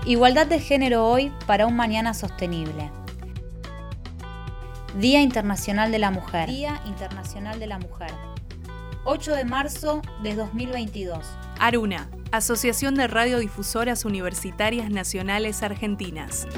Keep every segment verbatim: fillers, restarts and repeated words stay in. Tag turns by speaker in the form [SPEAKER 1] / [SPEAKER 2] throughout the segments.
[SPEAKER 1] Igualdad de género hoy para un mañana sostenible. Día Internacional de la Mujer. Día Internacional de la Mujer. ocho de marzo de dos mil veintidós.
[SPEAKER 2] Aruna, Asociación de Radiodifusoras Universitarias Nacionales Argentinas.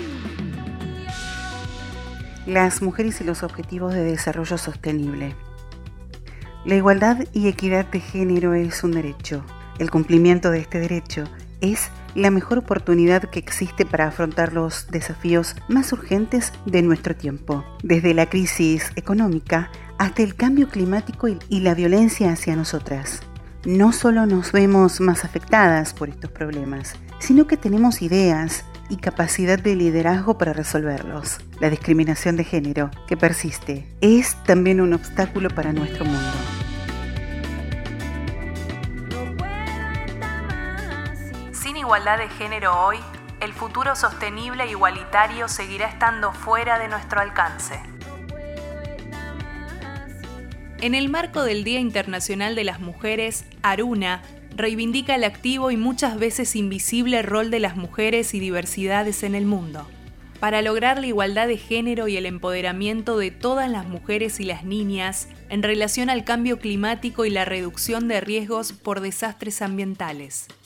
[SPEAKER 3] Las mujeres y los objetivos de desarrollo sostenible. La igualdad y equidad de género es un derecho. El cumplimiento de este derecho es la mejor oportunidad que existe para afrontar los desafíos más urgentes de nuestro tiempo, desde la crisis económica hasta el cambio climático y la violencia hacia nosotras. No solo nos vemos más afectadas por estos problemas, sino que tenemos ideas y capacidad de liderazgo para resolverlos. La discriminación de género, que persiste, es también un obstáculo para nuestro mundo.
[SPEAKER 2] Sin igualdad de género hoy, el futuro sostenible e igualitario seguirá estando fuera de nuestro alcance. En el marco del Día Internacional de las Mujeres, Aruna reivindica el activo y muchas veces invisible rol de las mujeres y diversidades en el mundo, para lograr la igualdad de género y el empoderamiento de todas las mujeres y las niñas en relación al cambio climático y la reducción de riesgos por desastres ambientales.